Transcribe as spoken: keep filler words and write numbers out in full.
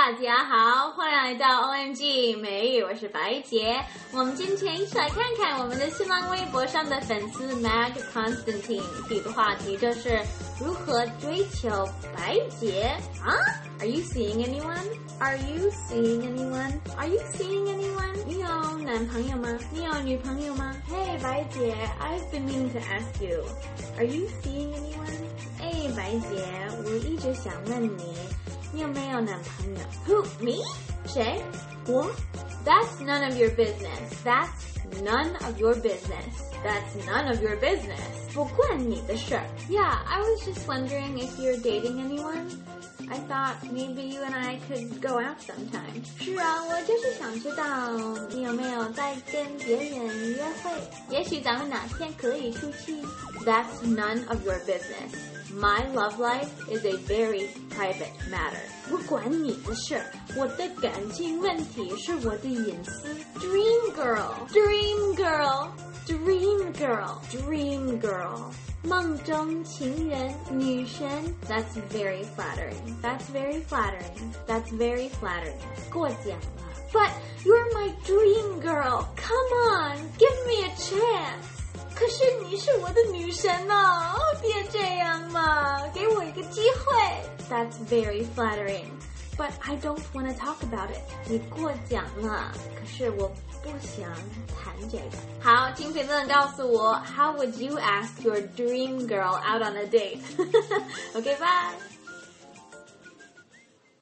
大家好，欢迎来到 O M G 美语，我是白洁。我们今天一起来看看我们的新浪微博上的粉丝 Mag Constantine 提的话题，就是如何追求白洁啊 ？Are you seeing anyone? Are you seeing anyone? Are you seeing anyone? 你有男朋友吗？你有女朋友吗？ Hey 白洁 ，I've been meaning to ask you. Are you seeing anyone? 哎，白洁，我一直想问你。你有没有男朋友 ？Who? Me? 谁？我 ？That's none of your business. That's none of your business. That's none of your business. 不关你的事儿。Yeah, I was just wondering if you're dating anyone. I thought maybe you and I could go out sometime. 是啊，我就是想知道你有没有在跟别人约会？也许咱们哪天可以出去。That's none of your business.My love life is a very private matter. 不管你的事，我的感情问题是我的隐私。Dream girl, dream girl, dream girl, dream girl. 梦中情人，女神。That's very flattering. That's very flattering. That's very flattering. 过奖了。But you're my dream girl. Come on, give me a chance.可是你是我的女神哦，别这样嘛，给我一个机会。That's very flattering, but I don't want to talk about it. 你过奖了，可是我不想谈这个。好，请评论告诉我 ，How would you ask your dream girl out on a date? Okay, bye.